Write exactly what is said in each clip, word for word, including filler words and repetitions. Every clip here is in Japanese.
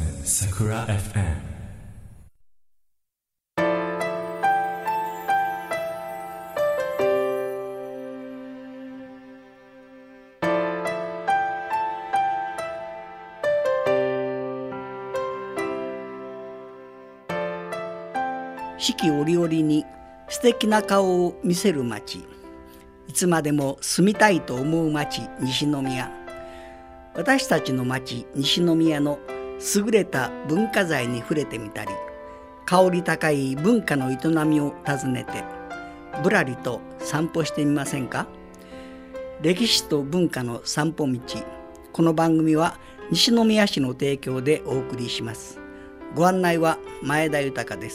Sakura エフエム。 四季折々に素敵な顔を見せる町、いつまでも住みたいと思う町、西宮。私たちの町、西宮の優れた文化財に触れてみたり、香り高い文化の営みを訪ねてぶらりと散歩してみませんか。歴史と文化の散歩道。この番組は西宮市の提供でお送りします。ご案内は前田豊です。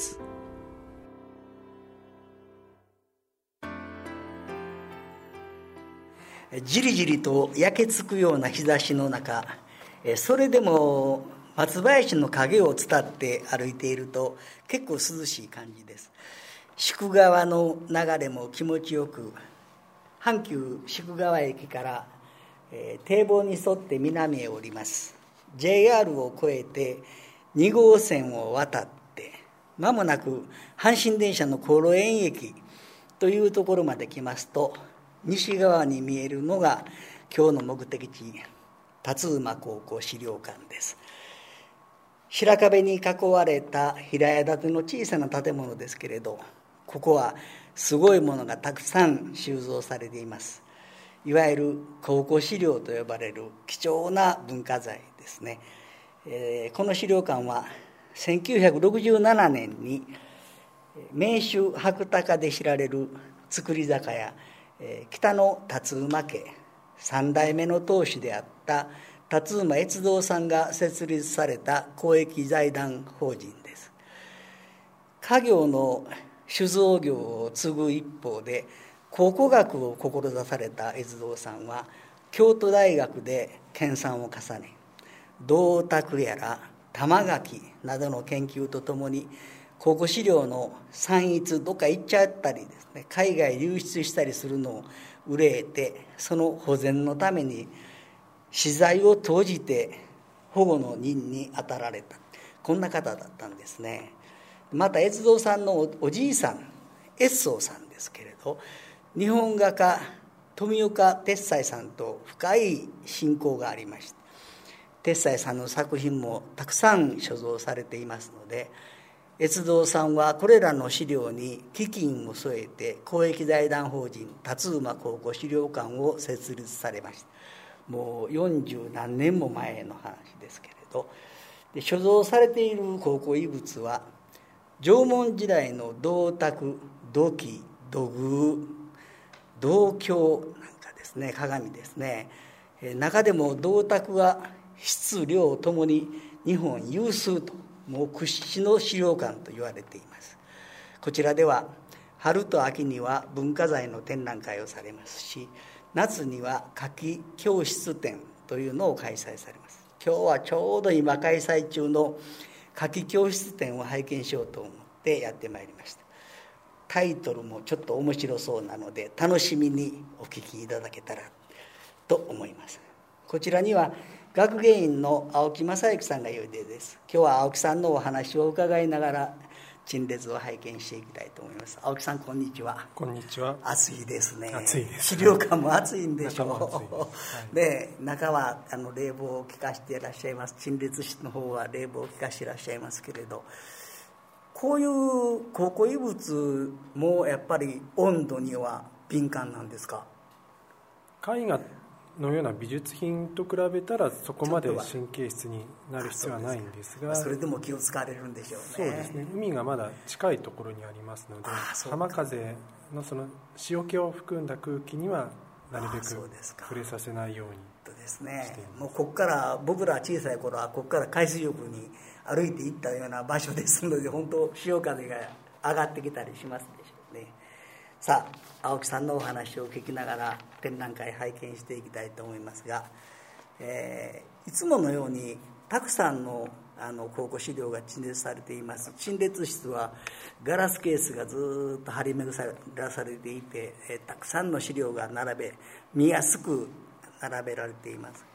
じりじりと焼けつくような日差しの中、それでも松林の影を伝って歩いていると結構涼しい感じです。宿川の流れも気持ちよく、阪急宿川駅から、えー、堤防に沿って南へ降ります。 ジェイアール を越えてに号線を渡って間もなく阪神電車の高炉園駅というところまで来ますと、西側に見えるのが今日の目的地、辰馬高校資料館です。白壁に囲われた平屋建ての小さな建物ですけれど、ここはすごいものがたくさん収蔵されています。いわゆる考古資料と呼ばれる貴重な文化財ですね。えー、この資料館はせんきゅうひゃくろくじゅうななねんに名手白鷹で知られる造り酒屋北の辰馬家三代目の当主であった辰馬悦道さんが設立された公益財団法人です。家業の酒造業を継ぐ一方で考古学を志された悦道さんは京都大学で研鑽を重ね、銅鐸やら玉垣などの研究とともに考古資料の散逸、どっか行っちゃったりですね、海外流出したりするのを憂えて、その保全のために私財を投じて保護の任に当たられた、こんな方だったんですね。また悦道さんのおじいさん悦宗さんですけれど、日本画家富岡鉄斎さんと深い親交がありました。鉄斎さんの作品もたくさん所蔵されていますので、悦道さんはこれらの資料に基金を添えて公益財団法人辰馬考古資料館を設立されました。もう四十何年も前の話ですけれど、で所蔵されている考古遺物は縄文時代の銅鐸、土器、土偶、銅鏡なんかですね、鏡ですね。中でも銅鐸は質量ともに日本有数と、もう屈指の資料館と言われています。こちらでは春と秋には文化財の展覧会をされますし、夏には夏季教室展というのを開催されます。今日はちょうど今開催中の夏季教室展を拝見しようと思ってやってまいりました。タイトルもちょっと面白そうなので楽しみにお聞きいただけたらと思います。こちらには学芸員の青木正幸さんがいるでです。今日は青木さんのお話を伺いながら陳列を拝見していきたいと思います。青木さん、こんにちは。 こんにちは。 暑いですね。 暑いです、 資料館も暑いんでしょう。 中は、 で中はあの冷房を効かしていらっしゃいます。陳列室の方は冷房を効かしていらっしゃいますけれど、こういう考古遺物もやっぱり温度には敏感なんですか。 絵画のような美術品と比べたらそこまで神経質になる必要はないんですが、 そ, それでも気を使われるんでしょうね。 そうですね。海がまだ近いところにありますので、浜風のその塩気を含んだ空気にはなるべく触れさせないようにしています。 もうここから僕ら小さい頃はここから海水浴に歩いて行ったような場所ですので、本当潮風が上がってきたりしますでしょうね。さあ、青木さんのお話を聞きながら展覧会拝見していきたいと思いますが、えー、いつものようにたくさんのあの考古資料が陳列されています。陳列室はガラスケースがずっと張り巡らされていて、えー、たくさんの資料が並べ見やすく並べられています。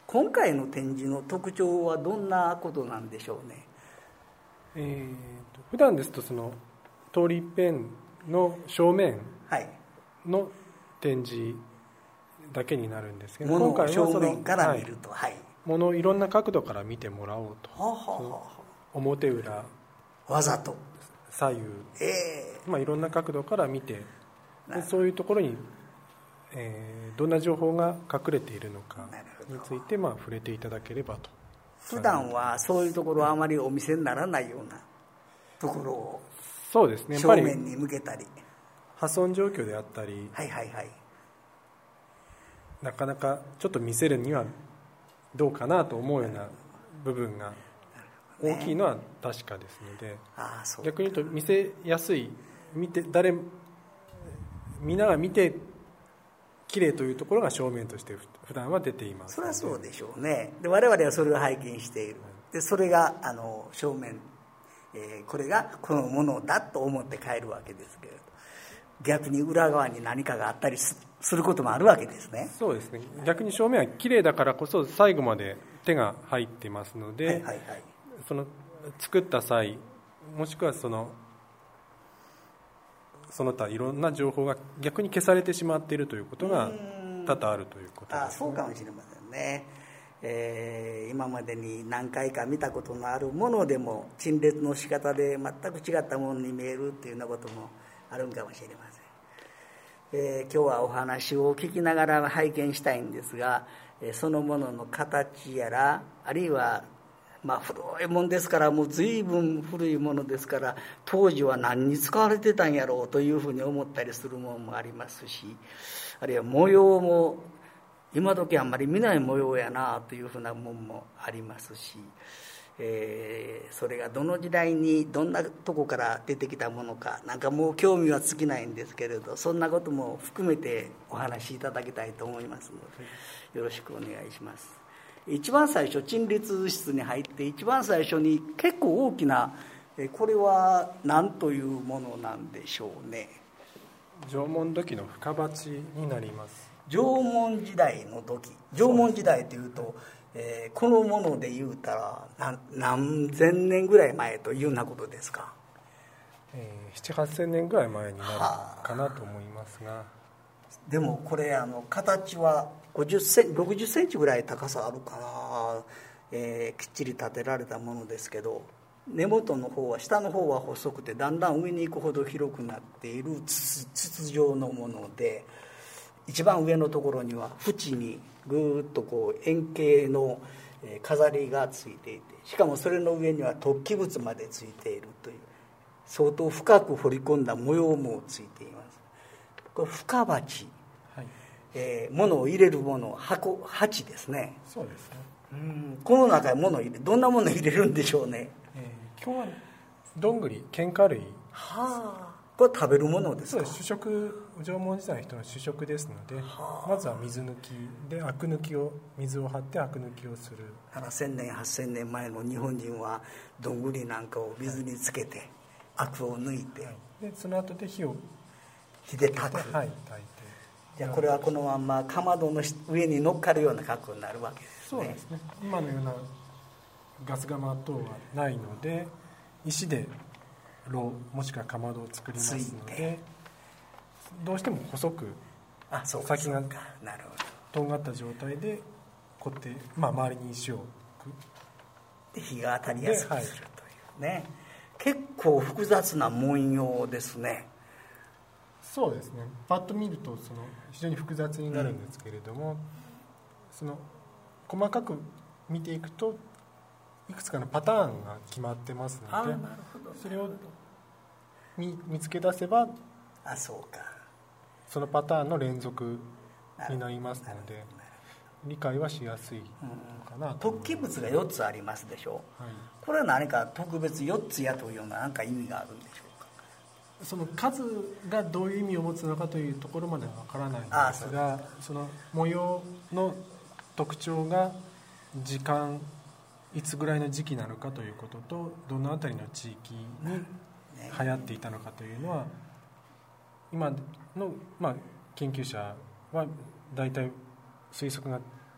今回の展示の特徴はどんなことなんでしょうね。 えー、と普段ですとその通り一遍の正面の展示だけになるんですけど、 はい、 今回はその正面から見ると、はい、 ものをいろんな角度から見てもらおうと、 はあはあ、 表裏わざと左右、 えーまあ、いろんな角度から見て、でそういうところに、えー、どんな情報が隠れているのかについて、まあ、触れていただければと。 普段はそういうところはあまりお見せにならないようなところをそうですね、 正面に向けたり、 破損状況であったり、 はいはいはい、 なかなかちょっと見せるにはどうかなと思うような部分が大きいのは確かですので、ね、ああそう逆に言うと見せやすい、見て誰みんなが見てきれいというところが正面として普段は出ています。 それはそうでしょうね。で我々はそれを拝見している。でそれがあの正面、えー、これがこのものだと思って帰るわけですけれど、逆に裏側に何かがあったりすることもあるわけですね。 そうですね、逆に正面はきれいだからこそ最後まで手が入ってますので、はいはいはい、その作った際もしくはそのその他いろんな情報が逆に消されてしまっているということが多々あるということですね。 あ、そうかもしれませんね。えー、今までに何回か見たことのあるものでも陳列の仕方で全く違ったものに見えるっていうようなこともあるんかもしれません。えー、今日はお話を聞きながら拝見したいんですが、そのものの形やら、あるいはまあ古いもんですから、もう随分古いものですから、当時は何に使われてたんやろうというふうに思ったりするものもありますし、あるいは模様も今時あんまり見ない模様やなというふうなもんもありますし、えー、それがどの時代にどんなとこから出てきたものかなんかもう興味は尽きないんですけれど、そんなことも含めてお話しいただきたいと思いますのでよろしくお願いします。一番最初陳列室に入って一番最初に結構大きな、これは何というものなんでしょうね。 縄文土器の深鉢になります。 縄文時代の土器、縄文時代というと、えー、このもので言うたら 何, 何千年ぐらい前というようなことですか。 えー、ななはっせんねんぐらい前になるかなと思いますが、 でもこれあの形はごじゅっセンチろくじゅっセンチぐらい高さあるかな、えー、きっちり立てられたものですけど、根元の方は下の方は細くてだんだん上に行くほど広くなっている 筒, 筒状のもので、一番上のところには縁にぐーっとこう円形の飾りがついていて、しかもそれの上には突起物までついているという相当深く彫り込んだ模様もついています。これ深鉢、はい、えー、物を入れるもの、箱、鉢ですね。 そうですね。 うん、この中に物を入れ、どんなものを入れるんでしょうね。 えー、今日はどんぐり、喧嘩類。 はあ、これ食べるものですか。 そうです。主食、縄文時代の人の主食ですので、はあ、まずは水抜きでアク抜きを、水を張ってアク抜きをする。 ななせんねんはっせんねんまえの日本人はどんぐりなんかを水につけて、はい、アクを抜いて、はい、 でその後で火を火で炊く、 はい、炊いて、 じゃあこれはこのままかまどの上に乗っかるような格好になるわけですね。 そうですね。今のようなガス釜等はないので、石で炉もしくはかまどを作りますので、どうしても細く先がとんがった状態でこうやって、まあ、周りに石を置くで火が当たりやすくするというね、はい、結構複雑な文様ですね。 そうですね。パッと見るとその非常に複雑になるんですけれども、うん、その細かく見ていくといくつかのパターンが決まってますので、それを 見, 見つけ出せば、 あ、そうか、 そのパターンの連続になりますので理解はしやすいのかなと、 うん、突起物がよっつありますでしょう、はい、これは何か特別よっつやというような何か意味があるんでしょうか。 その数がどういう意味を持つのかというところまではわからないんですが、その模様の特徴が時間いつぐらいの時期なのかということと、どのあたりの地域に流行っていたのかというのは今の、まあ、研究者は大体推測が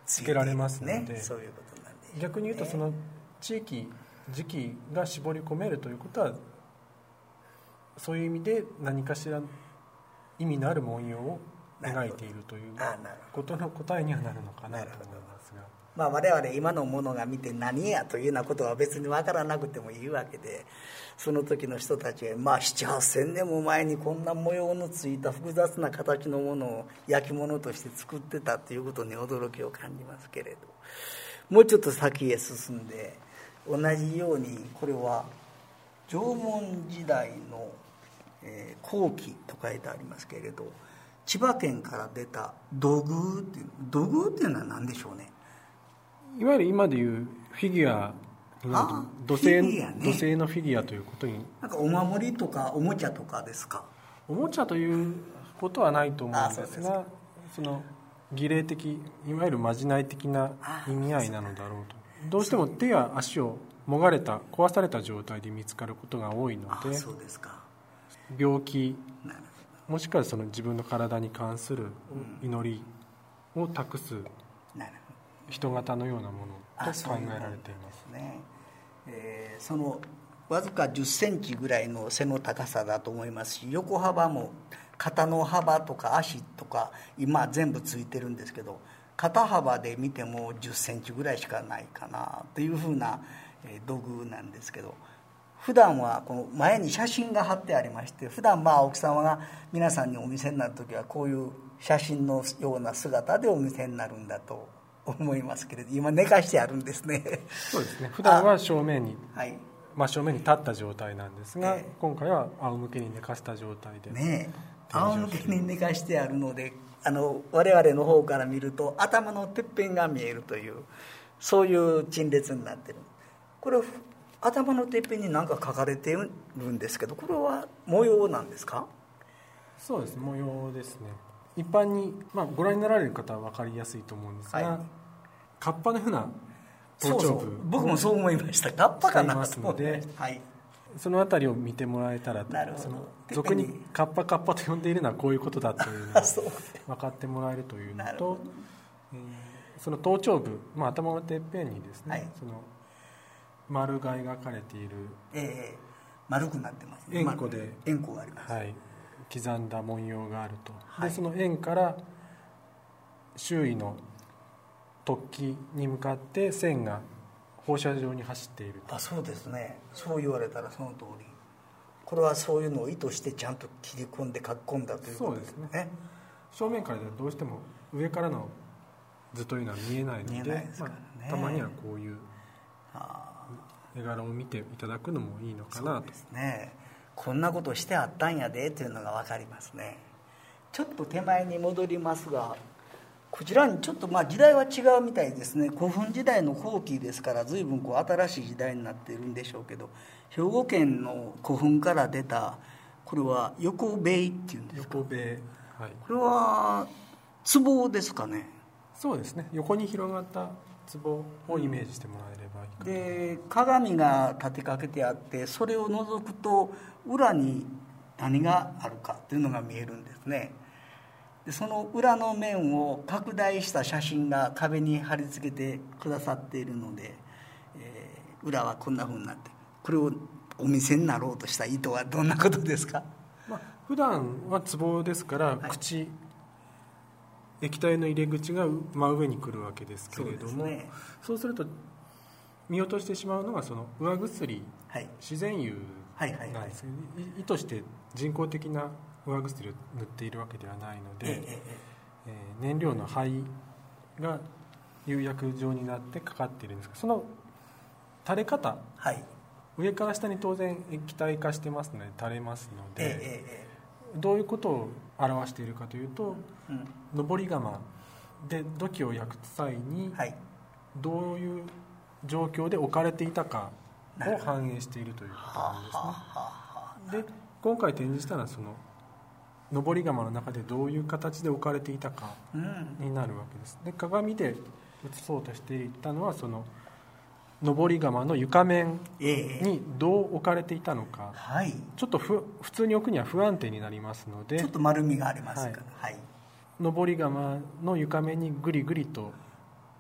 つけられますので、 ね、そういうことなんで、ね、 逆に言うとその地域時期が絞り込めるということはそういう意味で何かしら意味のある文様を描いているということの答えにはなるのかなと思いますが、 まあ、我々今のものが見て何やというようなことは別に分からなくてもいいわけで、その時の人たちはまあななはっせんねんも前にこんな模様のついた複雑な形のものを焼き物として作ってたということに驚きを感じますけれど、もうちょっと先へ進んで同じようにこれは縄文時代のえー、後期と書いてありますけれど、千葉県から出た土偶っていう、土偶っていうのは何でしょうね。 いわゆる今でいうフィギュアになると土製、ね、土製のフィギュアということに、 なんかお守りとかおもちゃとかですか。 おもちゃということはないと思うんですが、その儀礼的いわゆるまじない的な意味合いなのだろうと。どうしても手や足をもがれた壊された状態で見つかることが多いので、 そうですか。 病気もしくはその自分の体に関する祈りを託す人型のようなものと考えられています。 ねえー、そのわずかじゅっセンチぐらいの背の高さだと思いますし、横幅も肩の幅とか足とか今全部ついてるんですけど、肩幅で見てもじゅっセンチぐらいしかないかなというふうな土偶なんですけど、普段はこの前に写真が貼ってありまして、普段まあ奥様が皆さんにお見せになる時はこういう写真のような姿でお見せになるんだと思いますけれど、今寝かしてあるんですね。 そうですね。普段は正面に、 はい、 真正面に立った状態なんですが、えー、今回は仰向けに寝かした状態で、 ね、仰向けに寝かしてあるので、あの我々の方から見ると頭のてっぺんが見えるという、そういう陳列になってる。これ頭のてっぺんに何か書かれているんですけど、これは模様なんですか。 そうです、模様ですね。一般に、まあ、ご覧になられる方は分かりやすいと思うんですが、はい、カッパのような頭頂部、 そうそう、僕もそう思いました。カッパかなとますので、 はい、 そのあたりを見てもらえたらと、その俗にカッパカッパと呼んでいるのはこういうことだというのを分かってもらえるというのと、えー、その頭頂部、まあ、頭のてっぺんにですね、はい、その丸が描かれている、 えー、丸くなってますね。 円弧で円弧があります、 はい、刻んだ文様があると、 はい、 でその円から周囲の突起に向かって線が放射状に走っていると。 あ、そうですね。そう言われたらその通り。これはそういうのを意図してちゃんと切り込んで書き込んだということですね。そうですね。 正面からではどうしても上からの図というのは見えないので、 見えないですからね。 まあ、たまにはこういう絵柄を見ていただくのもいいのかなと。 そうですね。こんなことしてあったんやでというのが分かりますね。ちょっと手前に戻りますが、こちらにちょっとまあ時代は違うみたいですね。古墳時代の後期ですから随分こう新しい時代になっているんでしょうけど、兵庫県の古墳から出たこれは横塀っていうんですか。 横塀、はい、 これは壺ですかね。 そうですね。横に広がった壺をイメージしてもらえればいいかと。 で鏡が立てかけてあって、それを覗くと裏に何があるかというのが見えるんですね。でその裏の面を拡大した写真が壁に貼り付けてくださっているので、えー、裏はこんな風になって、これをお見せになろうとした意図はどんなことですか。 まあ、普段は壺ですから、はい、口液体の入れ口が真上に来るわけですけれども、 そうですね、そうすると見落としてしまうのがその上薬、はい、自然油なんです、はいはいはい、意図して人工的な上薬を塗っているわけではないので、えええー、燃料の灰が釉薬状になってかかっているんですが、その垂れ方、はい、上から下に当然液体化してますので垂れますので、えええー、どういうことを表しているかというと、うん、上り窯で土器を焼く際にどういう状況で置かれていたかを反映しているということなんですね。で今回展示したのはその上り窯の中でどういう形で置かれていたかになるわけです。で鏡で写そうとしていたのはその上り窯の床面にどう置かれていたのか、えーはい、ちょっとふ普通に置くには不安定になりますので、 ちょっと丸みがありますから、はいはい、上り窯の床面にぐりぐりと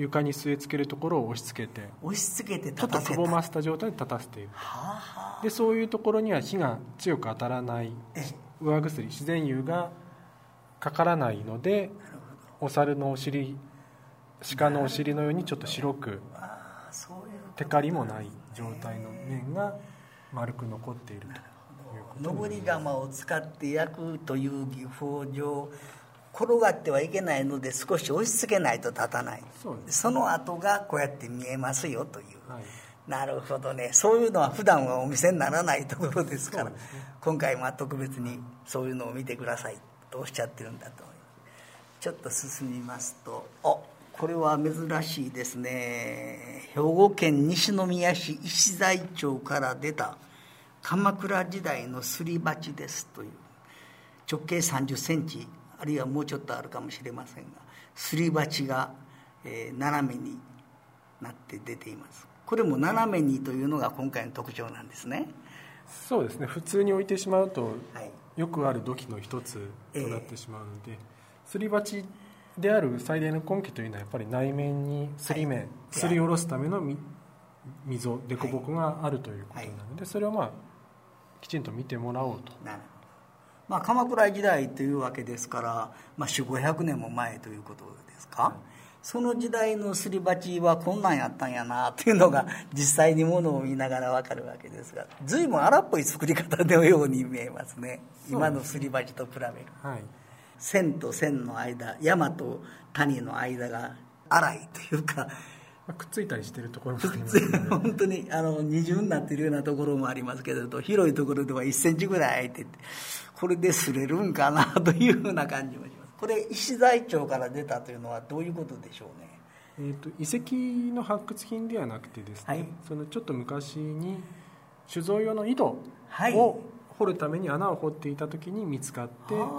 床に据え付けるところを押し付けて押し付けてちょっとくぼませた状態で立たせている。ははでそういうところには火が強く当たらない上薬自然油がかからないので、お猿のお尻鹿のお尻のようにちょっと白くテカリもない状態の面が丸く残っているということ登り窯を使って焼くという技法上転がってはいけないので少し押し付けないと立たない。 そ, その跡がこうやって見えますよという、はい、なるほどね。そういうのは普段はお見せにならないところですから、ね、今回は特別にそういうのを見てくださいとおっしゃってるんだと思います。ちょっと進みますと、あ、これは珍しいですね。兵庫県西宮市石材町から出た鎌倉時代のすり鉢ですという、直径さんじゅっセンチあるいはもうちょっとあるかもしれませんが、すり鉢が、えー、斜めになって出ています。これも斜めにというのが今回の特徴なんですね。 そうですね。普通に置いてしまうと、はい、よくある土器の一つとなってしまうので、えー、すり鉢である最大の根拠というのはやっぱり内面にすり目、はい、すりおろすための溝凸凹があるということなので、はいはい、それをまあきちんと見てもらおうと。 なるほど。まあ、鎌倉時代というわけですから、まあ、よんひゃくごひゃくねんも前ということですか、はい、その時代のすり鉢はこんなんやったんやなというのが実際にものを見ながら分かるわけですが、随分荒っぽい作り方のように見えますね、今のすり鉢と比べる、はい、線と線の間、山と谷の間が荒いというか、 くっついたりしているところもありますね。 本当にあの二重になっているようなところもありますけれど、広いところではいっセンチぐらい空いてて、これで擦れるんかなというふうな感じもします。これ石材町から出たというのはどういうことでしょうね。 えーと、遺跡の発掘品ではなくてですね、はい、そのちょっと昔に酒造用の井戸を掘るために穴を掘っていた時に見つかって、はい、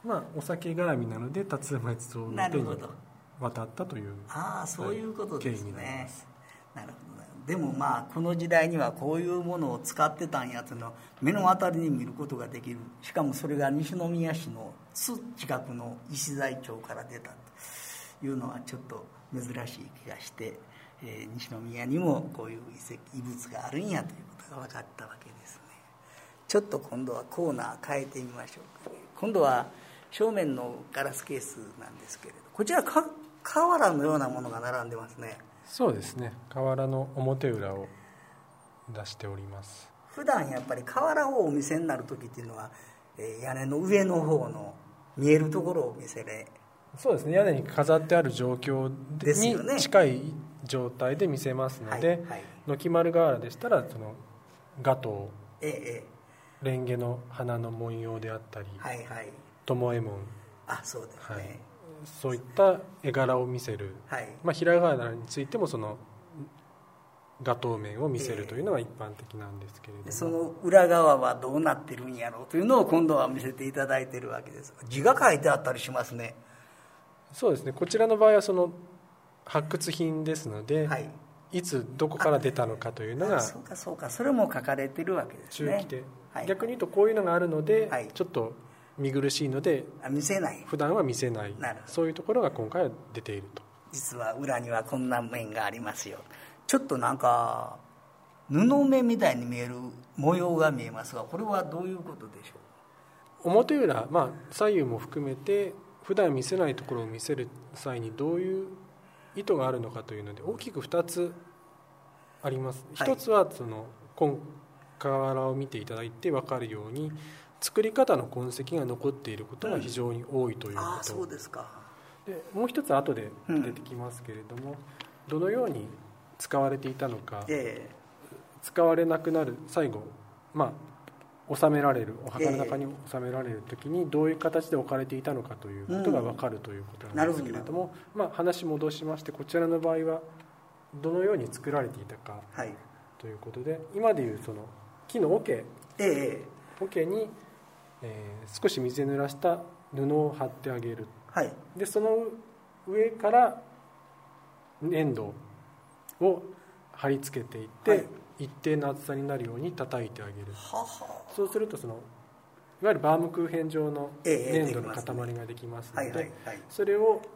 まあ、お酒絡みなので辰馬越造の手に渡ったという、 ああ、そういうことですね。なるほど。でもまあこの時代にはこういうものを使ってたんやというのを目の当たりに見ることができる。しかもそれが西宮市の津近くの石材町から出たというのはちょっと珍しい気がして、えー、西宮にもこういう遺跡遺物があるんやということが分かったわけですね。ちょっと今度はコーナー変えてみましょうか、ね、今度は正面のガラスケースなんですけれど、こちらか瓦のようなものが並んでますね。 そうですね。瓦の表裏を出しております。 普段やっぱり瓦をお見せになる時っていうのは、えー、屋根の上の方の見えるところを見せれ、 そうですね。屋根に飾ってある状況に近い状態で見せますので、はいはい、軒丸瓦でしたらそのガトウ、ええ、レンゲの花の文様であったり、はいはい、巴紋、 あ、そうですね、はい、 そういった絵柄を見せる、はい、まあ、平瓦についてもその画頭面を見せるというのが一般的なんですけれども、えー、 その裏側はどうなってるんやろうというのを今度は見せていただいているわけです。字が書いてあったりしますね。 そうですね。こちらの場合はその発掘品ですので、はい、いつどこから出たのかというのが、 そうかそうか、それも書かれてるわけですね。 中期で、はい、逆に言うとこういうのがあるので、はい、ちょっと見苦しいので見せない、 普段は見せない、そういうところが今回は出ていると。 実は裏にはこんな面がありますよ。ちょっとなんか布目みたいに見える模様が見えますが、これはどういうことでしょう。表裏、まあ、左右も含めて普段見せないところを見せる際にどういう意図があるのかというので大きくふたつあります。はい、ひとつはその今瓦を見ていただいて分かるように作り方の痕跡が残っていることが非常に多いということ、うん、 あ、そうですか。 でもう一つ後で出てきますけれども、うん、どのように使われていたのか、えー、使われなくなる最後、まあ、収められるお墓の中に収められる時にどういう形で置かれていたのかということが分かるということなんですけれども、うん、まあ、話戻しましてこちらの場合はどのように作られていたかということで、はい、今でいうその木の桶、えー、桶に、えー、少し水で濡らした布を貼ってあげる、はい、でその上から粘土を貼り付けていって、はい、一定の厚さになるように叩いてあげる。はは、そうするとそのいわゆるバームクーヘン状の粘土の塊ができますので、それを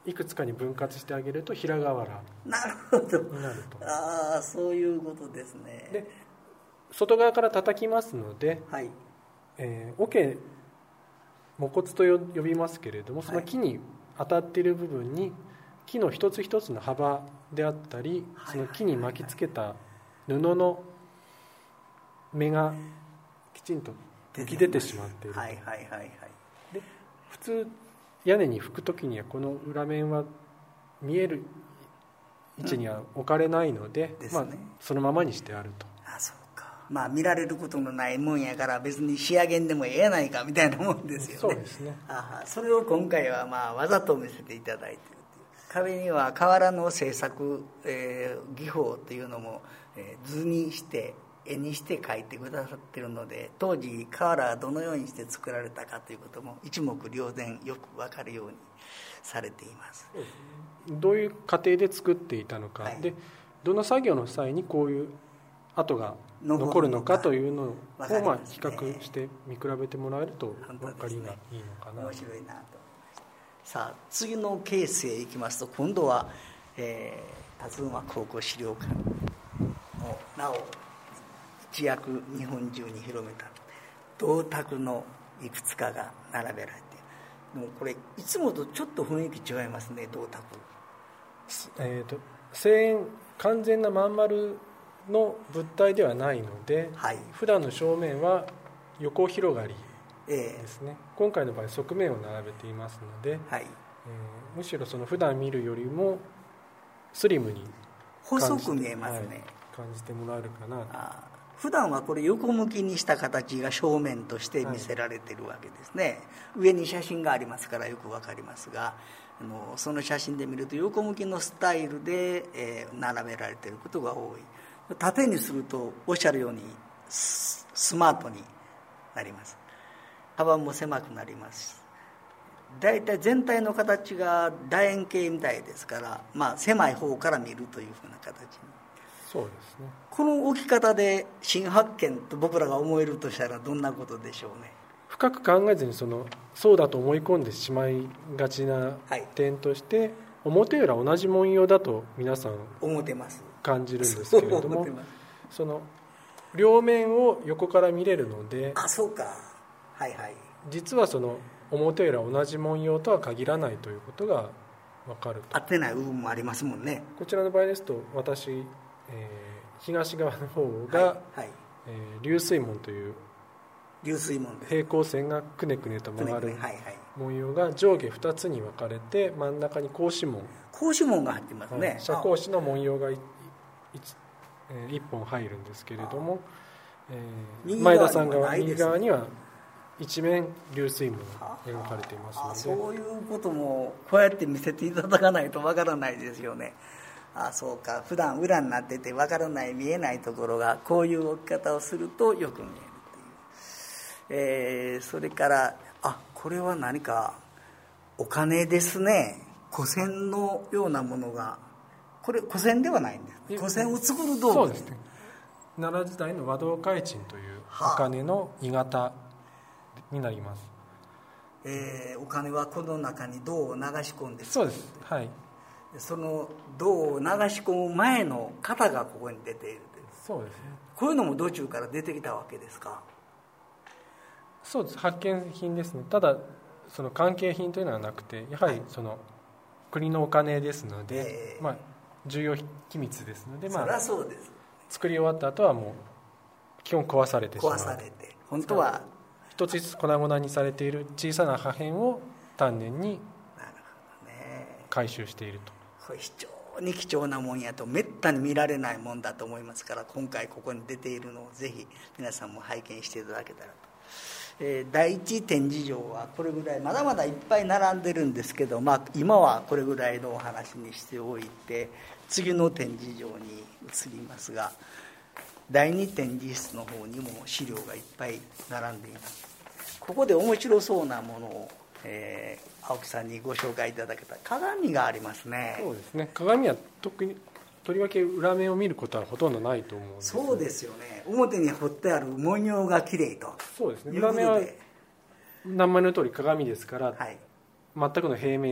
いくつかに分割してあげると平瓦なるほどになると。 ああ、そういうことですね。 で外側から叩きますので、 はい、 えー、桶木骨と呼びますけれども、その木に当たっている部分に木の一つ一つの幅であったり、その木に巻きつけた布の目がきちんと浮き出てしまっている。 はいはいはいはい。 で普通屋根に拭くときにはこの裏面は見える位置には置かれないので、うん、まあ、そのままにしてあると。 あ、そうか。まあ見られることのないもんやから別に仕上げんでもええやないかみたいなもんですよね。 そうですね。 あ、それを今回はまあわざと見せていただいているという。壁には瓦の製作、えー、技法というのも、えー、図にして絵にして描いてくださっているので、当時瓦はどのようにして作られたかということも一目瞭然よく分かるようにされています。 どういう過程で作っていたのか、はい、でどの作業の際にこういう跡が残るのかというのをまあ比較して見比べてもらえると分かりがいいのかな。 面白いなと思いました。さあ次のケースへ行きますと、今度は、えー、辰馬高校資料館の名を一躍日本中に広めた銅鐸のいくつかが並べられている。でもこれいつもとちょっと雰囲気違いますね、銅鐸。 えーと、正円完全なまん丸の物体ではないので、はい、普段の正面は横広がりですね、えー、今回の場合側面を並べていますので、はい、えー、むしろその普段見るよりもスリムに細く見えますね、はい、 感じてもらえるかなと。 あ、普段はこれ横向きにした形が正面として見せられているわけですね、はい、上に写真がありますからよくわかりますが、あのその写真で見ると横向きのスタイルで、えー、並べられていることが多い。縦にするとおっしゃるように ス, スマートになります。幅も狭くなります。だいたい全体の形が楕円形みたいですから、まあ、狭い方から見るというふうな形に。 そうですね。 この置き方で新発見と僕らが思えるとしたらどんなことでしょうね。 深く考えずにそのそうだと思い込んでしまいがちな点として、はい、表裏同じ文様だと皆さん思ってます感じるんですけれども、その両面を横から見れるので、 あ、そうか、はいはい、 実はその表裏同じ文様とは限らないということが分かると。 合ってない部分もありますもんね。 こちらの場合ですと私、えー、東側の方が、はいはい、えー、流水紋という流水紋です。 平行線がくねくねと曲がる文様が上下ふたつに分かれて、真ん中に格子紋格子紋が入ってますね、 はい、遮光子の文様がいいっぽん入るんですけれども、えー、前田さん側右側には一面流水紋が描かれていますので、 あ、そういうこともこうやって見せていただかないとわからないですよね。あ、そうか、普段裏になっててわからない見えないところがこういう置き方をするとよく見えるという、えー、それからあ、これは何かお金ですね。古銭のようなものが、これ古銭ではないんです。古銭を作る道具です。そうですね。 奈良時代の和道開珍というお金の鋳型になります、 えー、お金はこの中に銅を流し込んで、 そうです、はい、 その銅を流し込む前の型がここに出ているという。 そうですね。 こういうのも道中から出てきたわけですか。 そうです、発見品ですね。ただその関係品というのはなくて、やはりその国のお金ですので、えーまあ、重要機密ですので、まあ、 そりゃそうです。 作り終わった後はもう基本壊されてしまう。 壊されて、本当は一つずつ粉々にされている小さな破片を丹念に回収していると。 これ非常に貴重なもんやと、めったに見られないもんだと思いますから、今回ここに出ているのをぜひ皆さんも拝見していただけたらと。えー、第一展示場はこれぐらい、まだまだいっぱい並んでるんですけど、まあ、今はこれぐらいのお話にしておいて、次の展示場に移りますが、第二展示室の方にも資料がいっぱい並んでいます。ここで面白そうなものを、えー、青木さんにご紹介いただけた鏡がありますね。 そうですね。鏡は特にとりわけ裏面を見ることはほとんどないと思うんです。 そうですよね。表に彫ってある文様がきれいと。 そうですね。裏面は名前の通り鏡ですから、はい、全くの平面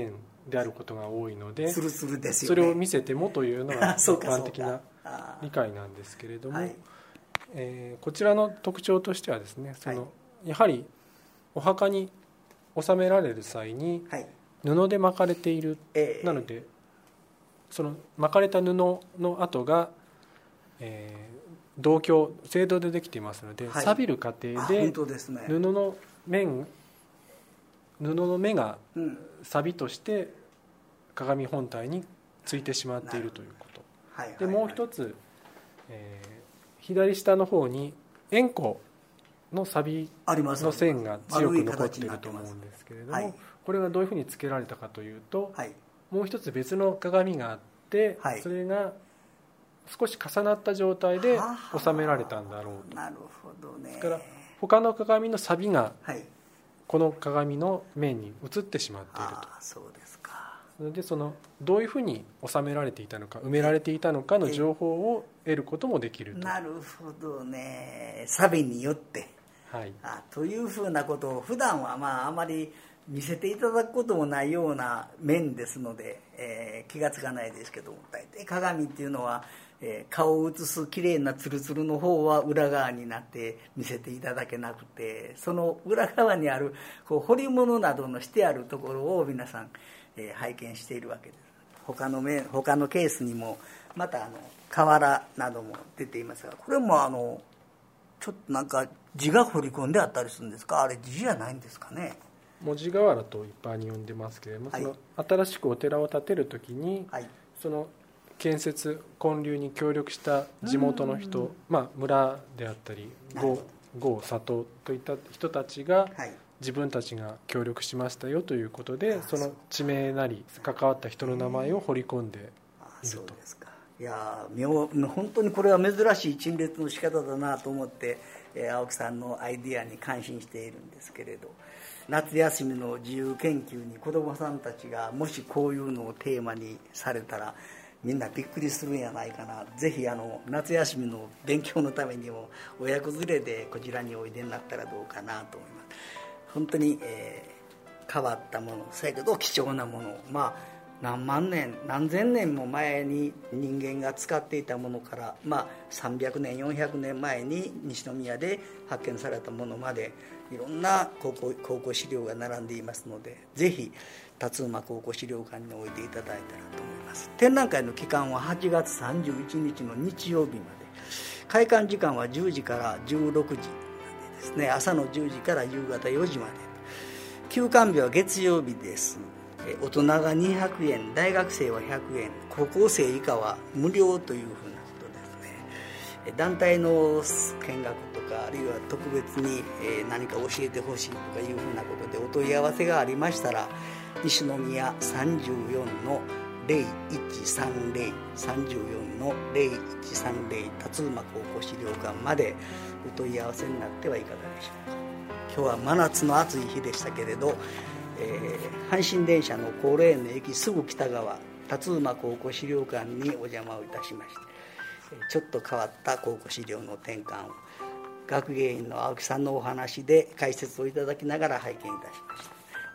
であることが多いので、 ツルツルですよね、 それを見せてもというのが一般的な理解なんですけれども、はい、えー、こちらの特徴としてはですね、その、はい、やはりお墓に納められる際に布で巻かれている、はい、なのでその巻かれた布の跡が、えー、銅鏡青銅でできていますので、はい、錆びる過程で布の面布の目が錆として鏡本体についてしまっているということ、はいはいはい、でもう一つ、えー、左下の方に円弧の錆の線が強く残っていると思うんですけれども、はい、これがどういうふうにつけられたかというと、はい、もう一つ別の鏡があって、はい、それが少し重なった状態で収められたんだろうと。 なるほどね。 ですから他の鏡の錆がこの鏡の面に映ってしまっていると。 あ、そうですか。 それでそのどういうふうに収められていたのか、埋められていたのかの情報を得ることもできると。 なるほどね。錆によって、はい、あというふうなことを普段はまああまり見せていただくこともないような面ですので、えー、気がつかないですけども、大体鏡っていうのは、えー、顔を映すきれいなツルツルの方は裏側になって見せていただけなくて、その裏側にあるこう彫り物などのしてあるところを皆さん、えー、拝見しているわけです。他の面、他のケースにもまたあの瓦なども出ていますが、これもあのちょっとなんか字が彫り込んであったりするんですか？あれ字じゃないんですかね。 文字瓦と一般に呼んでますけれども、はい、その新しくお寺を建てるときに、はい、その建設建立に協力した地元の人、まあ、村であったり郷里といった人たちが、はい、自分たちが協力しましたよということで、その地名なり関わった人の名前を彫り込んでいると。あ、そうですか。 いや本当にこれは珍しい陳列の仕方だなと思って、えー、青木さんのアイディアに感心しているんですけれど、夏休みの自由研究に子どもさんたちがもしこういうのをテーマにされたらみんなびっくりするんやないかな。ぜひあの夏休みの勉強のためにも親子連れでこちらにおいでになったらどうかなと思います。本当に、えー、変わったもの、そやけど貴重なもの、まあ何万年何千年も前に人間が使っていたものから、まあ、さんびゃくねんよんひゃくねんまえに西宮で発見されたものまでいろんな考古、考古資料が並んでいますので、ぜひ辰馬考古資料館においていただいたらと思います。展覧会の期間ははちがつさんじゅういちにちの日曜日まで、開館時間はじゅうじからじゅうろくじまでですね。朝のじゅうじから夕方よじまで。休館日は月曜日です。大人がにひゃくえん、大学生はひゃくえん、高校生以下は無料というふうなことですね。団体の見学とか、あるいは特別に何か教えてほしいとかいうふうなことでお問い合わせがありましたら、西宮さんじゅうよんのゼロいちさんゼロ さんじゅうよんのゼロいちさんゼロ辰馬考古資料館までお問い合わせになってはいかがでしょうか。今日は真夏の暑い日でしたけれど、えー、阪神電車の高霊園の駅すぐ北側、辰馬考古資料館にお邪魔をいたしまして、ちょっと変わった考古資料の転換を学芸員の青木さんのお話で解説をいただきながら拝見いたしました。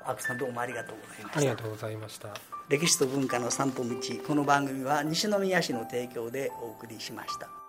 青木さん、どうもありがとうございました。 ありがとうございました。 歴史と文化の散歩道、この番組は西宮市の提供でお送りしました。